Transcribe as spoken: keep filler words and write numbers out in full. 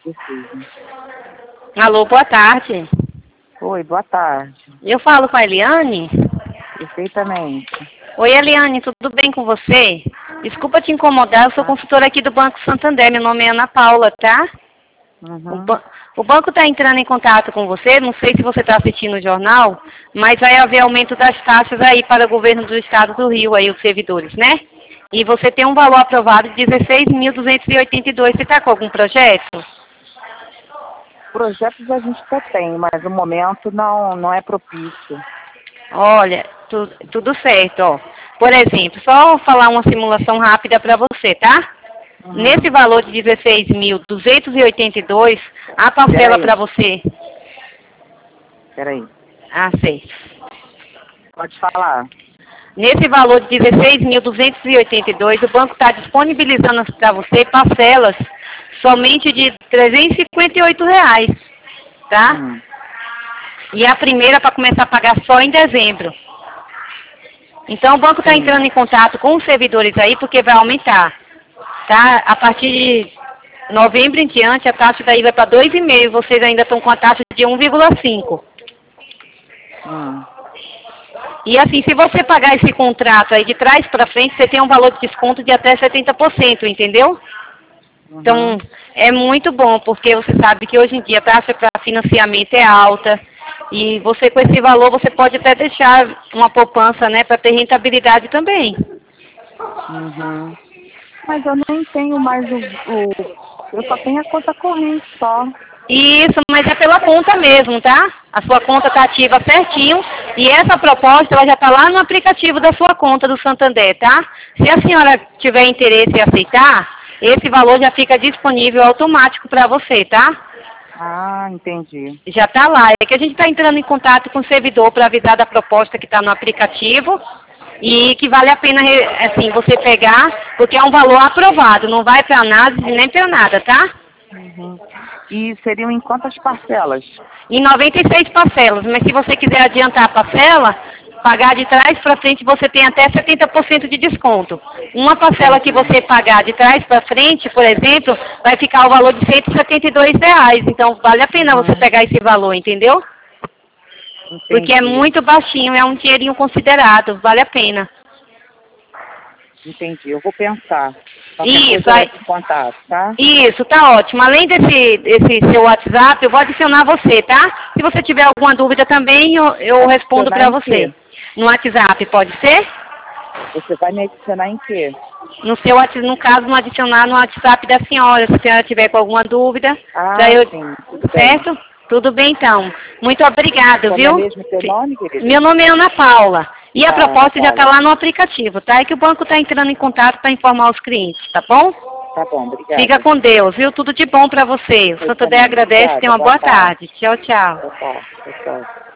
Preciso. Alô, boa tarde. Oi, boa tarde. Eu falo com a Eliane? Perfeitamente. Oi, Eliane, tudo bem com você? Desculpa te incomodar, eu sou consultora aqui do Banco Santander, meu nome é Ana Paula, tá? O, Uhum. ba o banco está entrando em contato com você, não sei se você está assistindo o jornal, mas vai haver aumento das taxas aí para o governo do estado do Rio, aí os servidores, né? E você tem um valor aprovado de dezesseis mil duzentos e oitenta e dois, você está com algum projeto? Projetos a gente até tem, mas o momento não, não é propício. Olha, tu, tudo certo, ó. Por exemplo, só falar uma simulação rápida para você, tá? Uhum. Nesse valor de dezesseis mil duzentos e oitenta e dois, a parcela para você... Peraí. Ah, sei. Pode falar. Nesse valor de dezesseis mil duzentos e oitenta e dois, o banco está disponibilizando para você parcelas somente de trezentos e cinquenta e oito reais, tá? Uhum. E a primeira para começar a pagar só em dezembro. Então o banco está entrando em contato com os servidores aí porque vai aumentar, tá? A partir de novembro em diante a taxa daí vai para dois vírgula cinco, vocês ainda estão com a taxa de um vírgula cinco. Uhum. E assim, se você pagar esse contrato aí de trás para frente, você tem um valor de desconto de até setenta por cento, entendeu? Uhum. Então, é muito bom, porque você sabe que hoje em dia a taxa para financiamento é alta. E você, com esse valor, você pode até deixar uma poupança, né, para ter rentabilidade também. Uhum. Mas eu nem tenho mais o, o... Eu só tenho a conta corrente só. Isso, mas é pela conta mesmo, tá? A sua conta está ativa certinho e essa proposta ela já está lá no aplicativo da sua conta do Santander, tá? Se a senhora tiver interesse em aceitar, esse valor já fica disponível automático para você, tá? Ah, entendi. Já está lá. É que a gente está entrando em contato com o servidor para avisar da proposta que está no aplicativo e que vale a pena, assim, você pegar, porque é um valor aprovado, não vai para análise nem para nada, tá? Uhum. E seriam em quantas parcelas? Em noventa e seis parcelas, mas se você quiser adiantar a parcela, pagar de trás para frente, você tem até setenta por cento de desconto. Uma parcela que você pagar de trás para frente, por exemplo, vai ficar o valor de cento e setenta e dois reais. Então, vale a pena Uhum. você pegar esse valor, entendeu? Entendi. Porque é muito baixinho, é um dinheirinho considerado, vale a pena. Entendi, eu vou pensar. Isso, aí... aí, contato, tá? isso, tá ótimo. Além desse, desse seu WhatsApp, eu vou adicionar você, tá? Se você tiver alguma dúvida também, eu, eu respondo para você. Quê? No WhatsApp, pode ser? Você vai me adicionar em quê? No seu WhatsApp, no caso, no adicionar no WhatsApp da senhora, se a senhora tiver com alguma dúvida. Ah, eu, sim, tudo certo? bem. Tudo bem, então. Muito obrigada, Como viu? é mesmo teu nome, querida? Meu nome é Ana Paula. E a Ah, proposta Ana já está Paula. lá no aplicativo, tá? É que o banco está entrando em contato para informar os clientes, tá bom? Tá bom, obrigada. Fica com Deus, viu? Tudo de bom para você. O Santander agradece, Obrigada, tenha uma boa boa tarde. Tchau, tchau. Boa tarde, tchau, tchau.